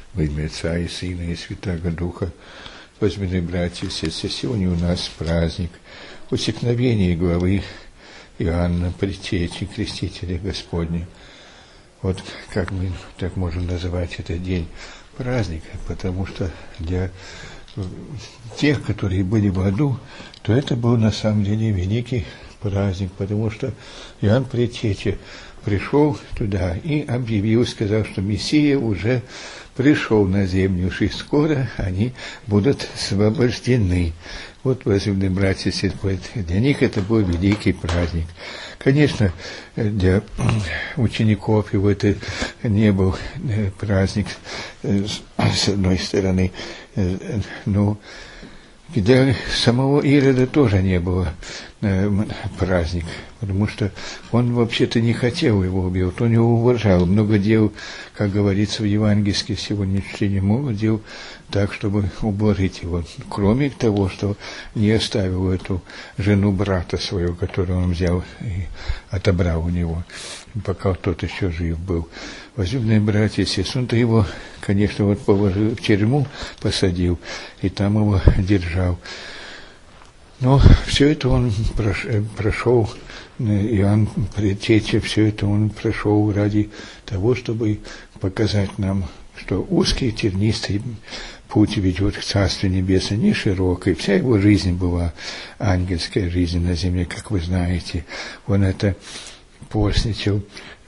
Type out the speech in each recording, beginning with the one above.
Во имя Отца и Сына и Святаго Духа. Возьмите, братья и сестры, сегодня у нас праздник усекновения главы Иоанна Предтечи, Крестителя Господня. Вот как мы так можем называть этот день праздника, потому что для тех, которые были в аду, то это был на самом деле великий праздник, потому что Иоанн Предтеча пришел туда и объявил, сказал, что Мессия уже пришел на землю, и скоро они будут освобождены. Вот, возлюбленные братья и сестры, для них это был великий праздник. Конечно, для учеников его это не был праздник, с одной стороны, но для самого Ирода тоже не было праздник, потому что он вообще-то не хотел его убить, он его уважал, много дел, как говорится в евангельском сегодня чтении, много дел так, чтобы ублажить его, кроме того, что не оставил эту жену брата своего, которую он взял и отобрал у него, пока тот еще жив был. Возлюбленные братья и сестры, он-то его, конечно, вот положил в тюрьму, посадил, и там его держал. Но все это он прошел, Иоанн Предтеча, все это он прошел ради того, чтобы показать нам, что узкий, тернистый путь ведет к Царству Небесному, не широкой. Вся его жизнь была ангельская жизнь на земле, как вы знаете. Он это постничал,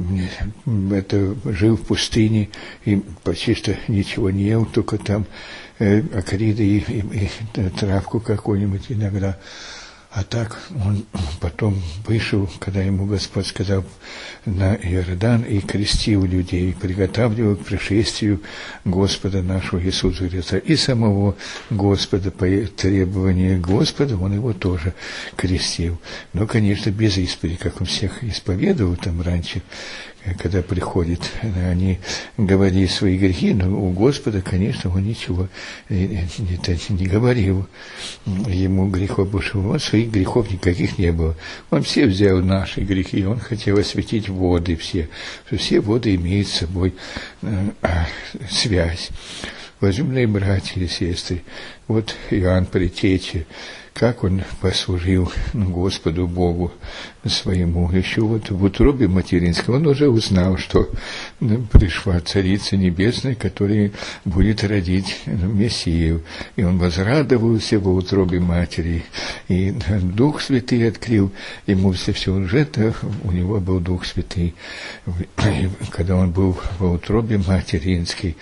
жил в пустыне и почти что ничего не ел, только там акриды и травку какую-нибудь иногда. А так он потом вышел, когда ему Господь сказал, на Иордан, и крестил людей, и приготавливал к пришествию Господа нашего Иисуса Христа. И самого Господа, по требованию Господа, он его тоже крестил. Но, конечно, без исповеди, как он всех исповедовал там раньше, когда приходит, они говорили свои грехи, но у Господа, конечно, он ничего не говорил. Ему грехов больше, он своих грехов никаких не было. Он все взял наши грехи, он хотел осветить воды все, что все воды имеют с собой связь. Возлюбленные братья и сестры, вот Иоанн Предтеча, как он послужил Господу Богу своему. Еще вот в утробе материнской он уже узнал, что пришла Царица Небесная, которая будет родить Мессию. И он возрадовался в утробе матери. И Дух Святый открыл ему все уже, у него был Дух Святый, когда он был в утробе материнской.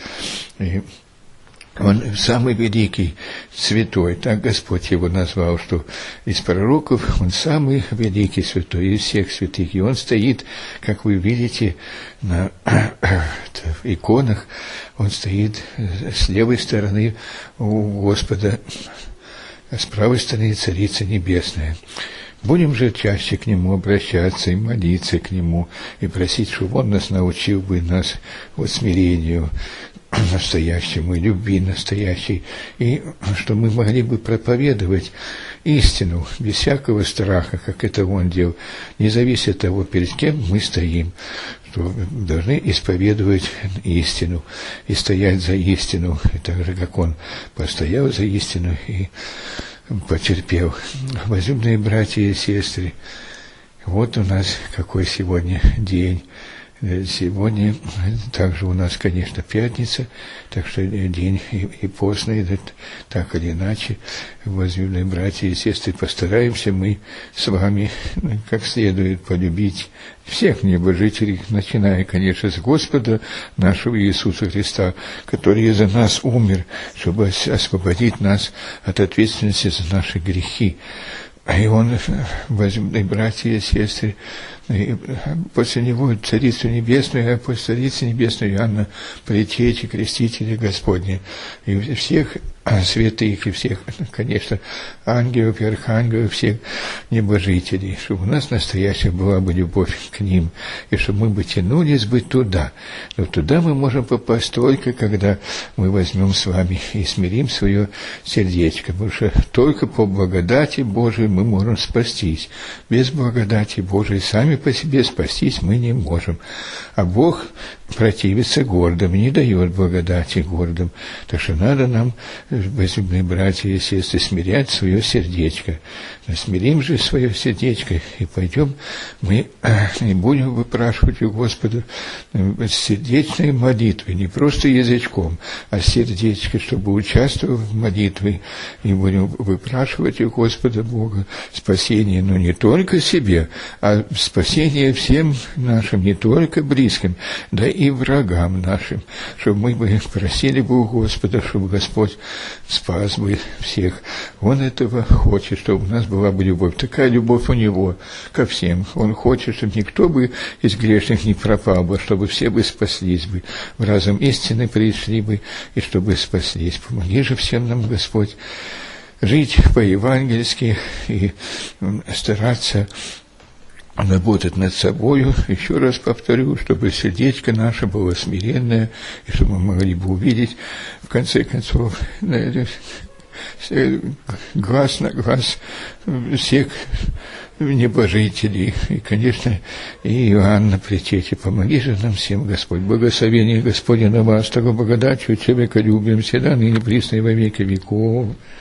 Он самый великий святой, так Господь его назвал, что из пророков он самый великий святой из всех святых. И он стоит, как вы видите, на иконах, он стоит с левой стороны у Господа, а с правой стороны Царица Небесная. Будем же чаще к Нему обращаться и молиться к Нему, и просить, чтобы Он нас научил бы нас вот смирению настоящему, и любви настоящей, и что мы могли бы проповедовать истину без всякого страха, как это Он делал, не зависит от того, перед кем мы стоим, что должны исповедовать истину и стоять за истину, и так же, как Он постоял за истину и потерпел. Возлюбленные братья и сестры, вот у нас какой сегодня день. Сегодня также у нас, конечно, пятница, так что день и постный, так или иначе, возлюбленные братья и сестры, постараемся мы с вами как следует полюбить всех небожителей, начиная, конечно, с Господа нашего Иисуса Христа, который за нас умер, чтобы освободить нас от ответственности за наши грехи. И он, возлюбленные братья и сестры, и после него Царицу Небесную, а после Царицы Небесной Иоанна Предтечи, Крестителя Господня, и всех святых, и всех, конечно, ангелов и архангелов, всех небожителей, чтобы у нас настоящая была бы любовь к ним, и чтобы мы бы тянулись бы туда. Но туда мы можем попасть только, когда мы возьмем с вами и смирим свое сердечко, потому что только по благодати Божией мы можем спастись. Без благодати Божией сами по себе спастись мы не можем. А Бог противится гордым, не дает благодати гордым. Так что надо нам, возлюбленные братья и сестры, смирять свое сердечко. Смирим же свое сердечко и пойдем мы и будем выпрашивать у Господа сердечной молитвой, не просто язычком, а сердечко, чтобы участвовать в молитве, и будем выпрашивать у Господа Бога спасение, но не только себе, а спасение всем нашим, не только близким, да и врагам нашим, чтобы мы бы просили бы у Господа, чтобы Господь спас бы всех. Он этого хочет, чтобы у нас была бы любовь. Такая любовь у Него ко всем. Он хочет, чтобы никто бы из грешных не пропал бы, чтобы все бы спаслись бы, в разум истины пришли бы, и чтобы спаслись. Помоги же всем нам, Господь, жить по-евангельски и стараться работать над собою, еще раз повторю, чтобы сердечко наше было смиренное, и чтобы мы могли бы увидеть, в конце концов, глаз на глаз всех небожителей, и, конечно, и Иоанна Предтечи. Помоги же нам всем, Господь. Благословение Господне на вас, того благодатью, человеколюбием, всегда ныне присно и во веки веков.